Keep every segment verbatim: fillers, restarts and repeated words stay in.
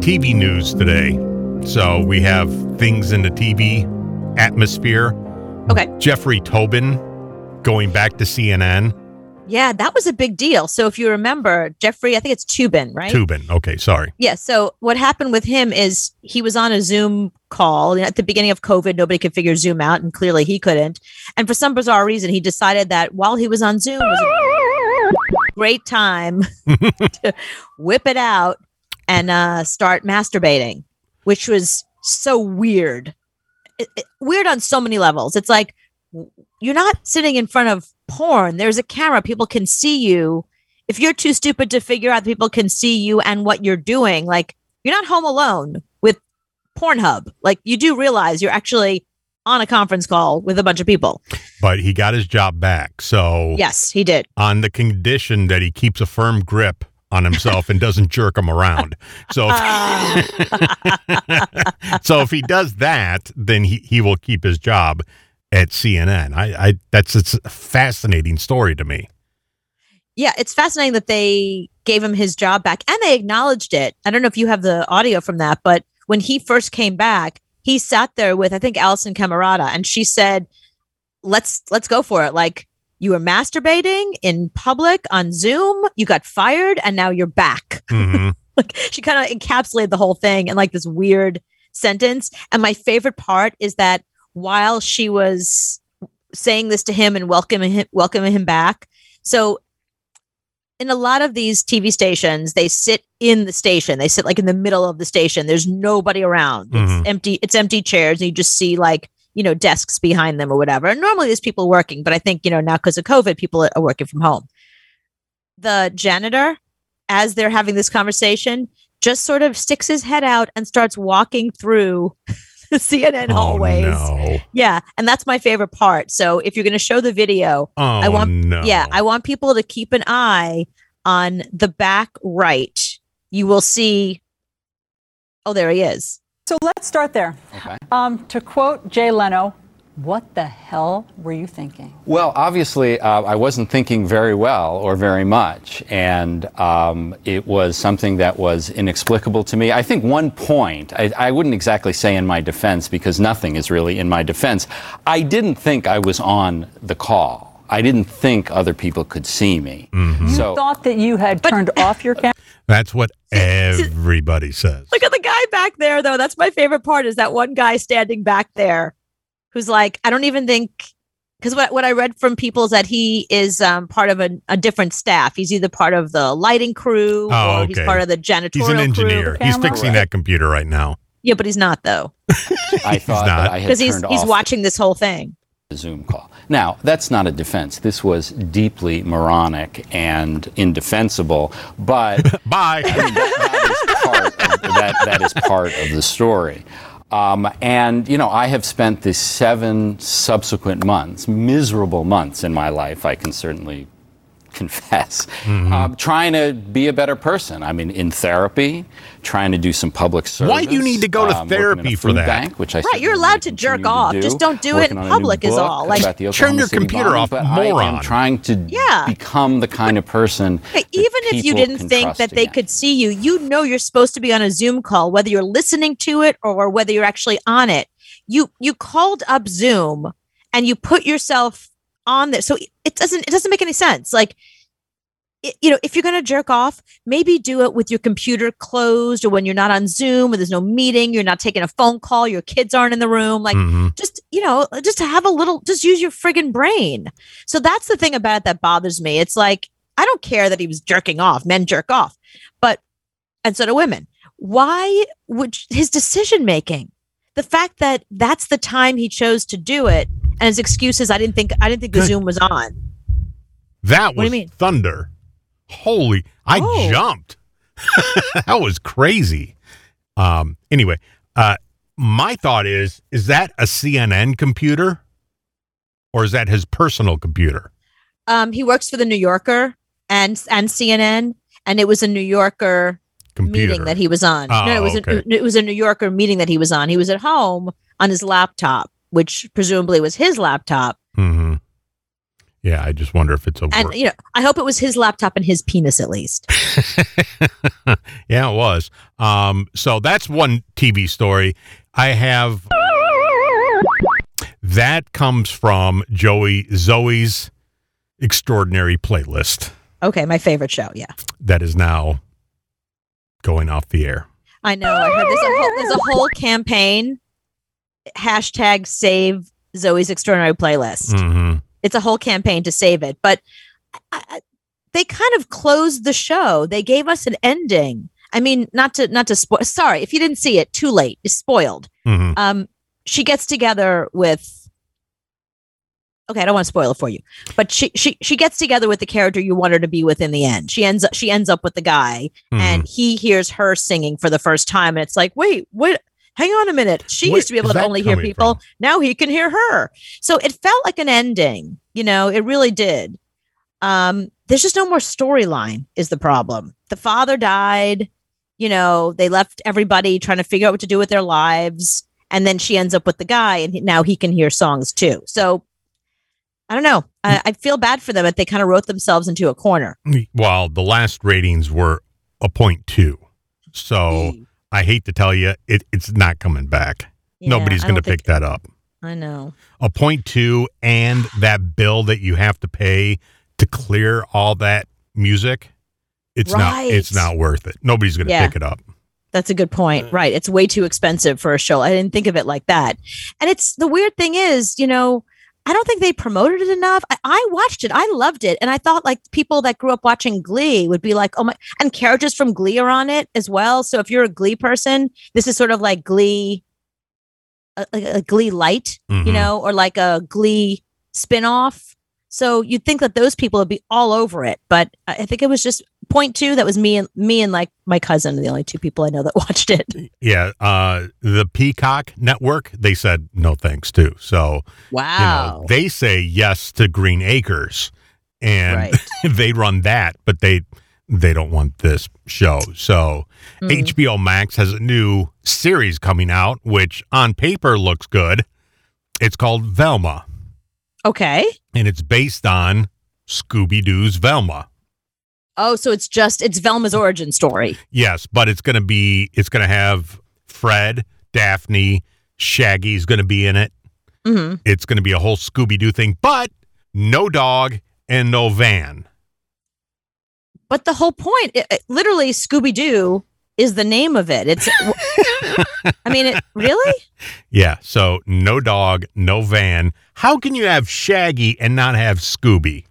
T V news today. So we have things in the T V atmosphere. Okay. Jeffrey Toobin going back to C N N. Yeah, that was a big deal. So if you remember, Jeffrey, I think it's Toobin, right? Toobin. Okay, sorry. Yeah. So what happened with him is he was on a Zoom call at the beginning of COVID. Nobody could figure Zoom out, and clearly he couldn't. And for some bizarre reason, he decided that while he was on Zoom was a great time to whip it out and uh, start masturbating, which was so weird. It, it, weird on so many levels. It's like, you're not sitting in front of porn. There's a camera. People can see you. If you're too stupid to figure out, people can see you and what you're doing. Like, you're not home alone with Pornhub. Like, you do realize you're actually on a conference call with a bunch of people. But he got his job back. So yes, he did. On the condition that he keeps a firm grip on himself and doesn't jerk him around. So if, so if he does that, then he, he will keep his job at C N N. I, I that's it's a fascinating story to me. Yeah, it's fascinating that they gave him his job back and they acknowledged it. I don't know if you have the audio from that, but when he first came back, he sat there with, I think, Alison Camerata, and she said, let's let's go for it. Like, you were masturbating in public on Zoom, you got fired, and now you're back. Mm-hmm. Like, she kind of encapsulated the whole thing in like this weird sentence. And my favorite part is that while she was saying this to him and welcoming him, welcoming him back. So in a lot of these T V stations, they sit in the station. They sit like in the middle of the station. There's nobody around. Mm-hmm. It's empty. It's empty chairs. And you just see like, you know, desks behind them or whatever. And normally there's people working, but I think, you know, now because of COVID, people are working from home. The janitor, as they're having this conversation, just sort of sticks his head out and starts walking through the C N N hallways. Oh, no. Yeah. And that's my favorite part. So if you're going to show the video, oh, I want, no. yeah, I want people to keep an eye on the back right. You will see. Oh, there he is. So let's start there. Okay. Um, to quote Jay Leno, what the hell were you thinking? Well, obviously, uh, I wasn't thinking very well or very much, and um, it was something that was inexplicable to me. I think one point, I, I wouldn't exactly say in my defense, because nothing is really in my defense. I didn't think I was on the call. I didn't think other people could see me. Mm-hmm. You so, thought that you had turned off your camera? That's what everybody says. Look at the guy back there, though. That's my favorite part, is that one guy standing back there who's like, I don't even think, because what, what I read from people is that he is um, part of a, a different staff. He's either part of the lighting crew Oh, or okay. he's part of the janitorial He's an engineer. crew. He's fixing Right. that computer right now. Yeah, but he's not, though. I thought not. that I had Because he's, turned he's off watching this whole thing. the Zoom call. Now, that's not a defense. This was deeply moronic and indefensible, but Bye. I mean, that, that is part of, that, that is part of the story. Um, and, you know, I have spent the seven subsequent months, miserable months in my life, I can certainly confess, Mm-hmm. um, trying to be a better person. I mean, in therapy, trying to do some public service. Why do you need to go to um, working in a therapy for food that? Bank, which I Right, you're certainly allowed to continue jerk off. do, Just don't do it in working on a new public is book all. Like, about the turn Oklahoma your City computer bombing, off, but I moron. am trying to Yeah. become the kind of person Hey, that even if you people didn't can think trust that they again. could see you, you know you're supposed to be on a Zoom call, whether you're listening to it or whether you're actually on it. You you called up Zoom and you put yourself on there. So it doesn't it doesn't make any sense. Like, it, you know, if you're going to jerk off, maybe do it with your computer closed or when you're not on Zoom or there's no meeting, you're not taking a phone call, your kids aren't in the room. Like, Mm-hmm. just, you know, just to have a little, just use your friggin' brain. So that's the thing about it that bothers me. It's like, I don't care that he was jerking off. Men jerk off, but, and so do women. Why would his decision making, the fact that that's the time he chose to do it, and his excuse is, I didn't think, I didn't think the Good. Zoom was on. That What do was you mean? thunder. Holy, I Oh. jumped. That was crazy. Um, anyway, uh, my thought is, is that a C N N computer or is that his personal computer? Um, he works for the New Yorker and, and C N N, and it was a New Yorker Computer. meeting that he was on. Oh, no, it was okay. a, it was a New Yorker meeting that he was on. He was at home on his laptop, which presumably was his laptop. Mm-hmm. Yeah, I just wonder if it's a And, word. you know, I hope it was his laptop and his penis at least. Yeah, it was. Um, so that's one T V story. I have that comes from Joey Zoe's Extraordinary Playlist Okay, my favorite show. Yeah. that is now going off the air. I know. I heard there's a whole, there's a whole campaign. Hashtag save Zoe's Extraordinary Playlist. Mm-hmm. It's a whole campaign to save it. But I, I, they kind of closed the show. They gave us an ending. I mean, not to not to spoil. Sorry, if you didn't see it, too late. It's spoiled. Mm-hmm. Um, she gets together with. Okay, I don't want to spoil it for you, but she she she gets together with the character you want her to be with in the end. She ends up she ends up with the guy, Mm-hmm. and he hears her singing for the first time, and it's like, wait, wait, hang on a minute. She Where used to be able is to that only hear coming people. from? Now he can hear her. So it felt like an ending. You know, it really did. Um, there's just no more storyline. Is the problem? The father died. You know, they left everybody trying to figure out what to do with their lives, and then she ends up with the guy, and now he can hear songs too. So. I don't know. I, I feel bad for them that they kind of wrote themselves into a corner. Well, the last ratings were a point two. So I hate to tell you, it, it's not coming back. Yeah, Nobody's I going to don't pick that up. I know. A point two and that bill that you have to pay to clear all that music, it's not Right. it's not worth it. Nobody's going to Yeah. pick it up. That's a good point. Right. It's way too expensive for a show. I didn't think of it like that. And it's the weird thing is, you know, I don't think they promoted it enough. I, I watched it. I loved it. And I thought like people that grew up watching Glee would be like, oh my, and characters from Glee are on it as well. So if you're a Glee person, this is sort of like Glee, a, a, a Glee light, Mhm. you know, or like a Glee spinoff. So you'd think that those people would be all over it. But I I think it was just point two. That was me and me and like my cousin, the only two people I know that watched it. Yeah, uh, the Peacock Network, they said no thanks to. So, Wow. you know, they say yes to Green Acres, and Right. they run that, but they they don't want this show. So, Mm. H B O Max has a new series coming out, which on paper looks good. It's called Velma, Okay. and it's based on Scooby-Doo's Velma. Oh, so it's just it's Velma's origin story. Yes, but it's going to be it's going to have Fred, Daphne, Shaggy's going to be in it. hmm It's going to be a whole Scooby-Doo thing, but no dog and no van. But the whole point, it, it- literally, Scooby Doo is the name of it. It's. I mean, it really. Yeah, so no dog, no van. How can you have Shaggy and not have Scooby?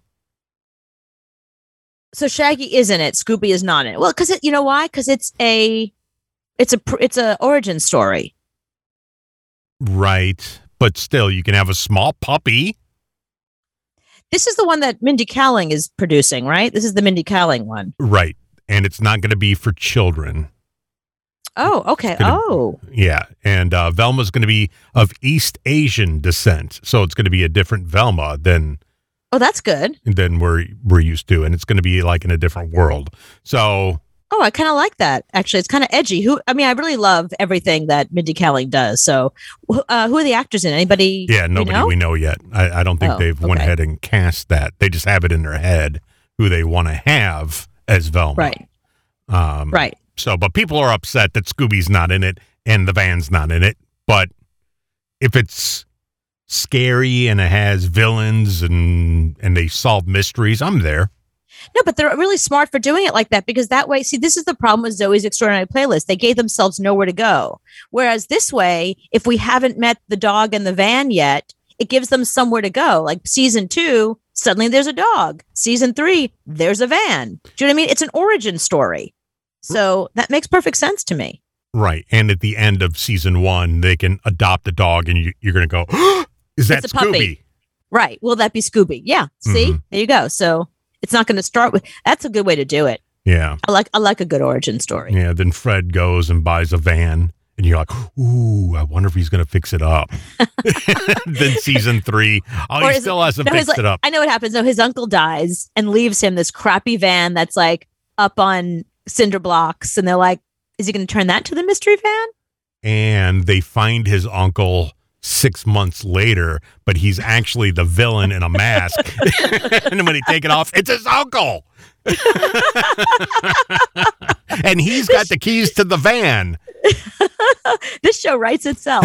So Shaggy is in it. Scooby is not in it. Well, because it, you know why? Because it's a, it's a, pr- it's a origin story. Right, but still, you can have a small puppy. This is the one that Mindy Kaling is producing, right? This is the Mindy Kaling one. Right, and it's not going to be for children. Oh, okay. gonna- Oh, Yeah, and uh, Velma's going to be of East Asian descent, so it's going to be a different Velma than oh, that's good. than we're we're used to, and it's going to be like in a different world. So Oh, I kind of like that. Actually, it's kind of edgy. Who? I mean, I really love everything that Mindy Kaling does. So, wh- uh, who are the actors in? Anybody? yeah, we nobody know? we know yet. I, I don't think Oh, they've went okay. ahead and cast that. They just have it in their head who they want to have as Velma. Right. Um, Right. So, but people are upset that Scooby's not in it and the van's not in it. But if it's scary and it has villains and and they solve mysteries, I'm there. No, but they're really smart for doing it like that because that way, see, this is the problem with Zoe's Extraordinary Playlist. They gave themselves nowhere to go. Whereas this way, if we haven't met the dog and the van yet, it gives them somewhere to go. Like season two, suddenly there's a dog. Season three, there's a van. Do you know what I mean? It's an origin story. So that makes perfect sense to me. Right. And at the end of season one, they can adopt a dog and you, you're going to go, is that It's a puppy. Scooby? Right. Will that be Scooby? Yeah. See, Mhm. there you go. So it's not going to start with, that's a good way to do it. Yeah. I like, I like a good origin story. Yeah. Then Fred goes and buys a van and you're like, ooh, I wonder if he's going to fix it up. Then season three, oh, Or he is still it- hasn't no, his, fixed it like- up. I know what happens. No, his uncle dies and leaves him this crappy van that's like up on cinder blocks. And they're like, is he going to turn that to the mystery van? And they find his uncle six months later, but he's actually the villain in a mask. And then when he take it off, it's his uncle. And he's got the keys to the van. This show writes itself.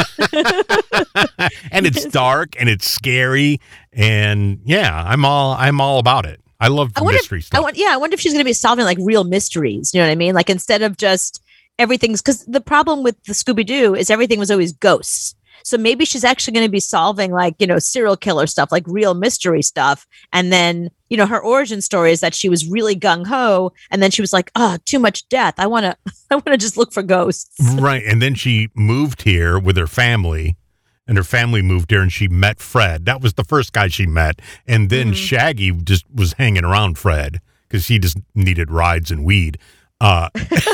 And it's dark and it's scary. And yeah, I'm all I'm all about it. I love I wonder mystery if, stuff. I want, yeah, I wonder if she's going to be solving like real mysteries. You know what I mean? Like instead of just everything's, because the problem with the Scooby-Doo is everything was always ghosts. So maybe she's actually going to be solving like, you know, serial killer stuff, like real mystery stuff. And then, you know, her origin story is that she was really gung ho. And then she was like, oh, too much death. I want to, I want to just look for ghosts. Right. And then she moved here with her family, and her family moved here, and she met Fred. That was the first guy she met. And then mm-hmm. Shaggy just was hanging around Fred because he just needed rides and weed. Uh,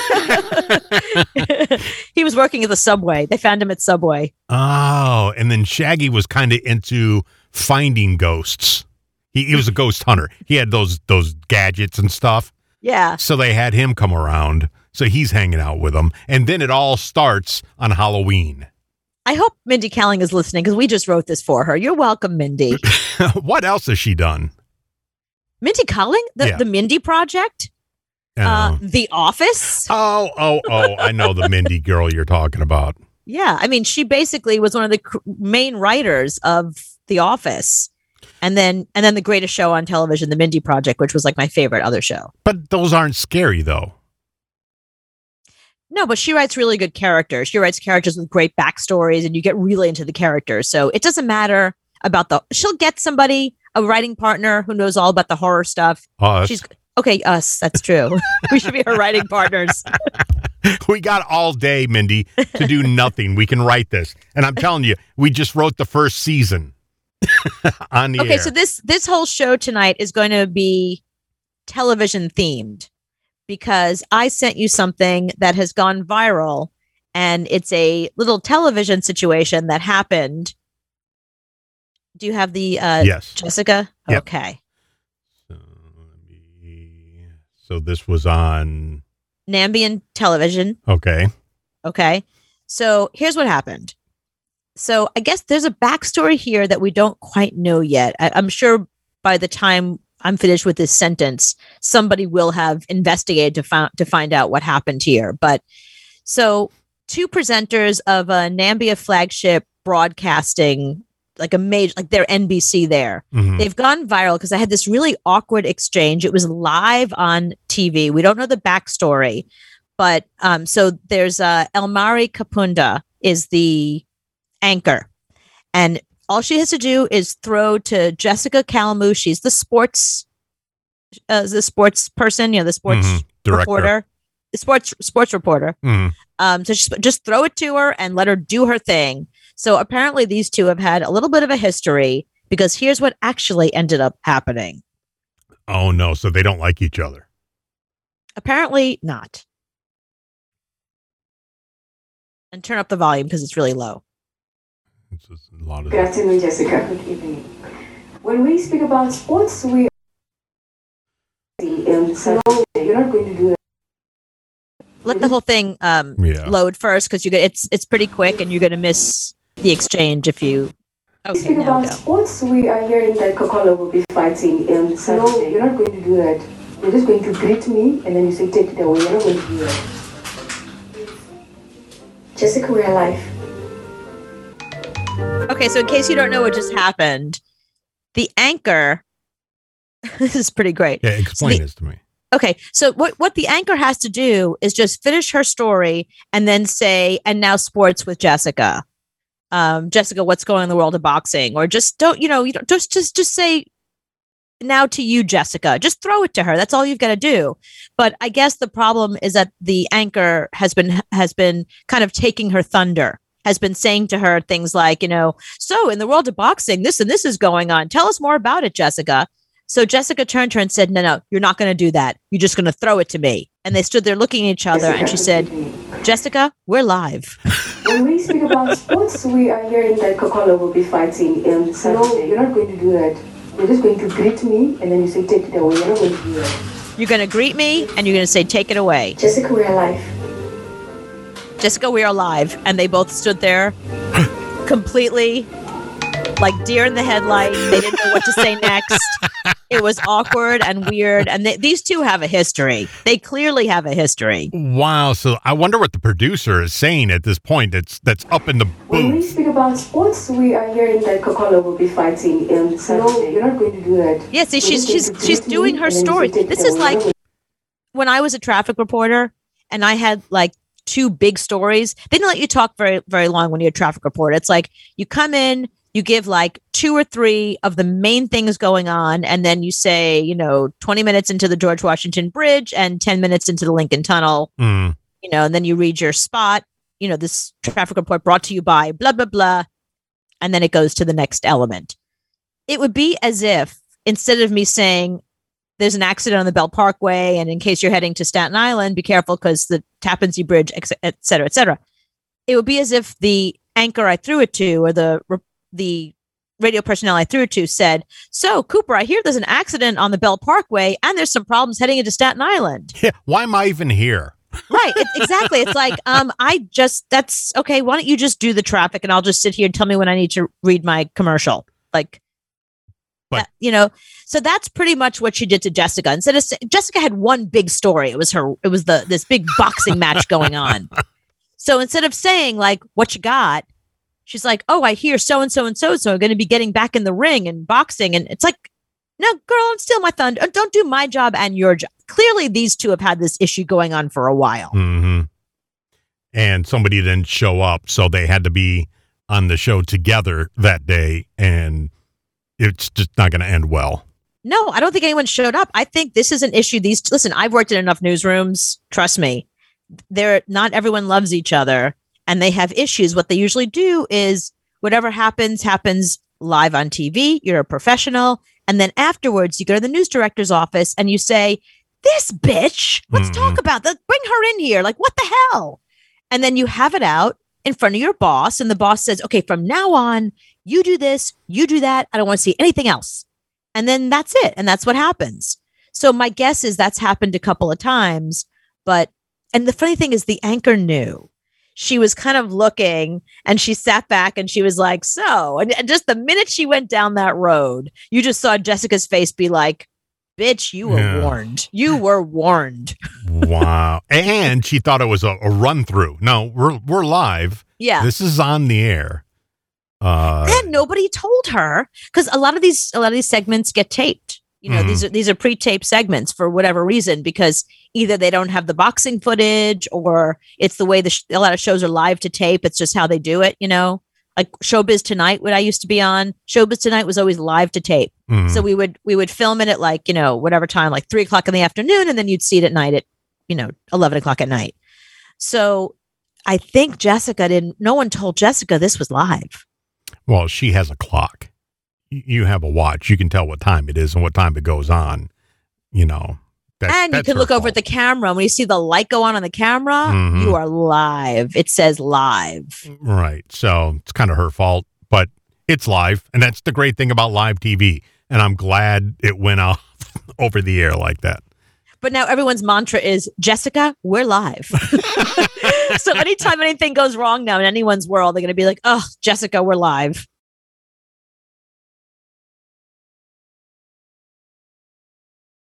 he was working at the Subway. They found him at Subway. Oh, and then Shaggy was kind of into finding ghosts. He, he was a ghost hunter. He had those those gadgets and stuff. Yeah. So they had him come around. So he's hanging out with them. And then it all starts on Halloween. I hope Mindy Kaling is listening because we just wrote this for her. You're welcome, Mindy. What else has she done? Mindy Kaling? The, yeah. the Mindy Project? Uh, the Office. Oh, oh, oh! I know the Mindy girl you're talking about. Yeah, I mean, she basically was one of the cr- main writers of The Office, and then and then the greatest show on television, The Mindy Project, which was like my favorite other show. But those aren't scary, though. No, but she writes really good characters. She writes characters with great backstories, and you get really into the characters. So it doesn't matter about the. She'll get somebody, a writing partner who knows all about the horror stuff. Us. She's. Okay, us. That's true. We should be her writing partners. We got all day, Mindy, to do nothing. We can write this. And I'm telling you, we just wrote the first season on the okay, air. so this this whole show tonight is going to be television themed because I sent you something that has gone viral, and it's a little television situation that happened. Do you have the uh, yes. Jessica? Yep. Okay. So this was on Nambian television. Okay. Okay. So here's what happened. So I guess there's a backstory here that we don't quite know yet. I, I'm sure by the time I'm finished with this sentence, somebody will have investigated to find to find out what happened here. But so two presenters of a Nambia flagship broadcasting, like a major, like their N B C there. Mm-hmm. They've gone viral because I had this really awkward exchange. It was live on T V. We don't know the backstory, but um, so there's uh, Elmari Kapunda is the anchor, and all she has to do is throw to Jessica Calamu. She's the sports, uh, the sports person, you know, the sports mm-hmm. reporter, the sports sports reporter. Mm-hmm. Um, so just just throw it to her and let her do her thing. So apparently these two have had a little bit of a history because here's what actually ended up happening. Oh, no. So they don't like each other. Apparently not. And turn up the volume because it's really low. It's a lot of Good afternoon, Jessica. Good evening. When we speak about sports, we um, so you're not going to do it. Let the whole thing um, yeah. load first because you get it's it's pretty quick and you're going to miss the exchange if you. Okay, speak about go. Sports, we are hearing that Coca-Cola will be fighting. Um, so no, you're not going to do that. You're just going to greet me and then you say, take it away. You're not going to do that. Jessica, we're alive. Okay, so in case you don't know what just happened, the anchor, this is pretty great. Yeah, explain so the, this to me. Okay, so what, what the anchor has to do is just finish her story and then say, and now sports with Jessica. Um, Jessica, what's going on in the world of boxing? Or just don't, you know, you don't just just just say now to you, Jessica. Just throw it to her. That's all you've got to do. But I guess the problem is that the anchor has been has been kind of taking her thunder, has been saying to her things like, you know, so in the world of boxing, this and this is going on. Tell us more about it, Jessica. So Jessica turned to her and said, no, no, you're not going to do that. You're just going to throw it to me. And they stood there looking at each other and she said, Jessica, we're live. When we speak about sports, we are hearing that Coca-Cola will be fighting. Um, so no, you're not going to do that. You're just going to greet me and then you say, take it away. You're not going to do that. You're going to greet me and you're going to say, take it away. Jessica, we're alive. Jessica, we are live. And they both stood there completely like deer in the headlight. They didn't know what to say next. It was awkward and weird. And they, these two have a history. They clearly have a history. Wow. So I wonder what the producer is saying at this point that's that's up in the When we booth. speak about sports, we are hearing that Coca-Cola will be fighting on Saturday. No, you're not going to do that. Yeah, see, You're she's just going she's to she's greet me, doing her and then you story. say, take This it is away. like You're not when I was a traffic reporter and I had like two big stories. They didn't let you talk very, very long when you're a traffic reporter. It's like you come in, you give like two or three of the main things going on, and then you say, you know, twenty minutes into the George Washington Bridge and ten minutes into the Lincoln Tunnel, Mm. you know, and then you read your spot, you know, this traffic report brought to you by blah, blah, blah. And then it goes to the next element. It would be as if instead of me saying, there's an accident on the Bell Parkway, and in case you're heading to Staten Island, be careful because the Tappan Zee Bridge, et cetera, et cetera, et cetera. It would be as if the anchor I threw it to, or the the radio personnel I threw it to, said, "So, Cooper, I hear there's an accident on the Bell Parkway, and there's some problems heading into Staten Island." Yeah. Why am I even here? Right? It, exactly. It's like, um, I just that's okay. Why don't you just do the traffic, and I'll just sit here and tell me when I need to read my commercial, like. But- that, you know, so that's pretty much what she did to Jessica. Instead of Jessica had one big story, it was her. It was the this big boxing match going on. So instead of saying like what you got, she's like, "Oh, I hear so and so and so so are going to be getting back in the ring and boxing," and it's like, "No, girl, don't steal my thunder. Don't do my job and your job." Clearly, these two have had this issue going on for a while. Mm-hmm. And somebody didn't show up, so they had to be on the show together that day, and it's just not going to end well. No, I don't think anyone showed up. I think this is an issue. These listen, I've worked in enough newsrooms. Trust me, they're not everyone loves each other, and they have issues. What they usually do is whatever happens happens live on T V. You're a professional, and then afterwards you go to the news director's office and you say, "This bitch, let's Mhm. talk about that. Bring her in here. Like what the hell?" And then you have it out in front of your boss, and the boss says, "Okay, from now on, you do this, you do that. I don't want to see anything else." And then that's it. And that's what happens. So my guess is that's happened a couple of times. But, and the funny thing is the anchor knew. She was kind of looking and she sat back and she was like, "So," and, and just the minute she went down that road, you just saw Jessica's face be like, "Bitch, you were Yeah. warned. You were warned." Wow. And she thought it was a, a run through. No, we're we're live. Yeah. This is on the air. Uh, And nobody told her, because a lot of these a lot of these segments get taped. You know, Mhm. these are these are pre-taped segments for whatever reason, because either they don't have the boxing footage, or it's the way the sh- a lot of shows are live to tape. It's just how they do it. You know, like Showbiz Tonight, what I used to be on. Showbiz Tonight was always live to tape. mhm. So we would we would film it at like, you know, whatever time, like three o'clock in the afternoon, and then you'd see it at night at, you know, eleven o'clock at night. So I think Jessica didn't. No one told Jessica this was live. Well, she has a clock. Y- You have a watch. You can tell what time it is and what time it goes on. You know, that, And you that's can her look over at fault. the camera. When you see the light go on on the camera, Mhm. you are live. It says live. Right. So it's kind of her fault, but it's live. And that's the great thing about live T V. And I'm glad it went off over the air like that. But now everyone's mantra is, "Jessica, we're live." So anytime anything goes wrong now in anyone's world, they're going to be like, "Oh, Jessica, we're live."